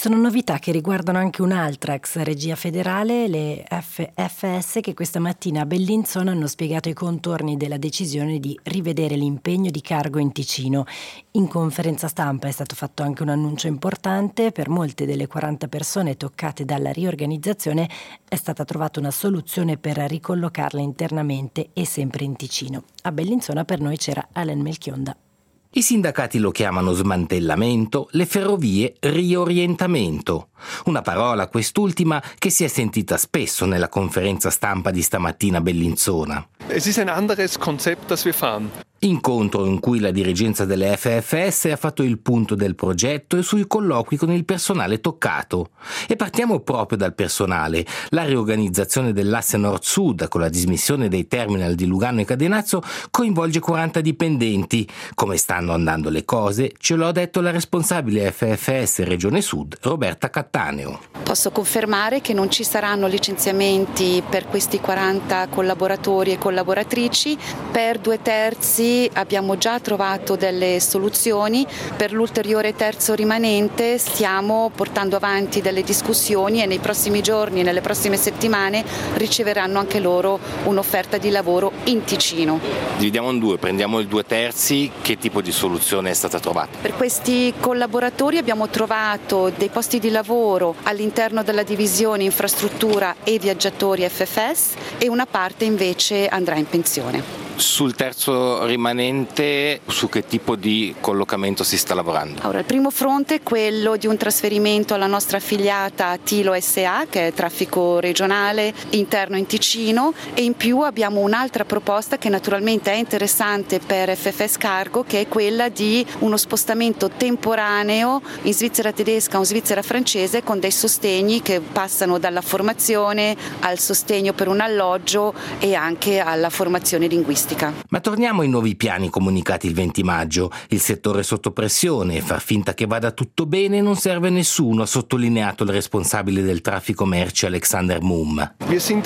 sono novità che riguardano anche un'altra ex regia federale, le FFS, che questa mattina a Bellinzona hanno spiegato i contorni della decisione di rivedere l'impegno di cargo in Ticino. In conferenza stampa è stato fatto anche un annuncio importante: per molte delle 40 persone toccate dalla riorganizzazione è stata trovata una soluzione per ricollocarle internamente e sempre in Ticino. A Bellinzona per noi c'era Alain Melchionda. I sindacati lo chiamano smantellamento, le ferrovie riorientamento. Una parola, quest'ultima, che si è sentita spesso nella conferenza stampa di stamattina a Bellinzona. Es ist ein anderes Konzept, das wir fahren. Incontro in cui la dirigenza delle FFS ha fatto il punto del progetto e sui colloqui con il personale toccato. E partiamo proprio dal personale. La riorganizzazione dell'asse nord-sud con la dismissione dei terminal di Lugano e Cadenazzo coinvolge 40 dipendenti. Come stanno andando le cose ce lo ha detto la responsabile FFS Regione Sud, Roberta Cattaneo. Posso confermare che non ci saranno licenziamenti per questi 40 collaboratori e collaboratrici. Per 2/3 abbiamo già trovato delle soluzioni. Per l'ulteriore terzo rimanente stiamo portando avanti delle discussioni e nei prossimi giorni e nelle prossime settimane riceveranno anche loro un'offerta di lavoro in Ticino. Dividiamo in due, prendiamo il 2/3, che tipo di soluzione è stata trovata? Per questi collaboratori abbiamo trovato dei posti di lavoro all'interno della divisione infrastruttura e viaggiatori FFS e una parte invece andrà in pensione. Sul terzo rimanente, su che tipo di collocamento si sta lavorando? Allora, il primo fronte è quello di un trasferimento alla nostra affiliata Tilo SA, che è traffico regionale interno in Ticino, e in più abbiamo un'altra proposta che naturalmente è interessante per FFS Cargo, che è quella di uno spostamento temporaneo in Svizzera tedesca o Svizzera francese con dei sostegni che passano dalla formazione al sostegno per un alloggio e anche alla formazione linguistica. Ma torniamo ai nuovi piani comunicati il 20 maggio. Il settore è sotto pressione e far finta che vada tutto bene non serve a nessuno, ha sottolineato il responsabile del traffico merci Alexander Mumm.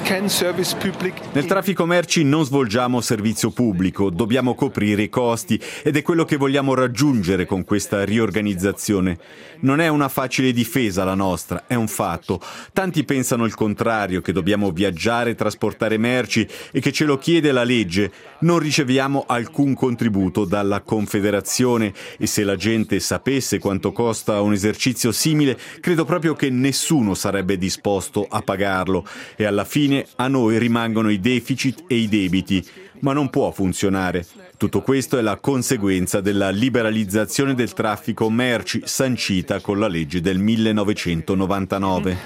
Nel traffico merci non svolgiamo servizio pubblico, dobbiamo coprire i costi ed è quello che vogliamo raggiungere con questa riorganizzazione. Non è una facile difesa la nostra, è un fatto. Tanti pensano il contrario, che dobbiamo viaggiare e trasportare merci e che ce lo chiede la legge. Non riceviamo alcun contributo dalla Confederazione e se la gente sapesse quanto costa un esercizio simile, credo proprio che nessuno sarebbe disposto a pagarlo e alla fine a noi rimangono i deficit e i debiti. Ma non può funzionare. Tutto questo è la conseguenza della liberalizzazione del traffico merci sancita con la legge del 1999.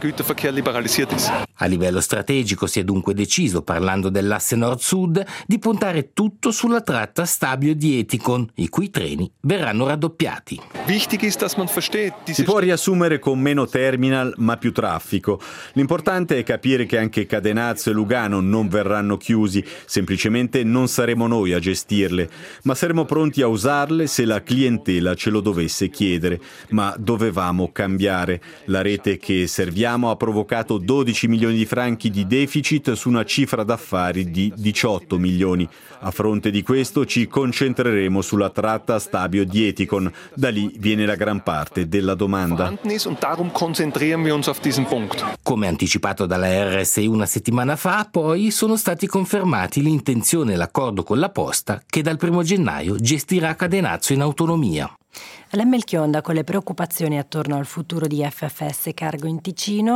A livello strategico si è dunque deciso, parlando dell'asse nord-sud, di puntare tutto sulla tratta Stabio-Dietikon, i cui treni verranno raddoppiati. Si può riassumere con meno terminal ma più traffico. L'importante è capire che anche Cadenazzo e Lugano non verranno chiusi, semplicemente non saremo noi a gestirle, ma saremo pronti a usarle se la clientela ce lo dovesse chiedere. Ma dovevamo cambiare. La rete che serviamo ha provocato 12 milioni di franchi di deficit su una cifra d'affari di 18 milioni. A fronte di questo ci concentreremo sulla tratta Stabio-Dietikon. Da lì viene la gran parte della domanda. Come anticipato dalla RSI una settimana fa, poi sono stati confermati l'intenzione e l'accordo con la Posta che dal 1 gennaio gestirà Cadenazzo in autonomia. Alain Melchionda con le preoccupazioni attorno al futuro di FFS Cargo in Ticino.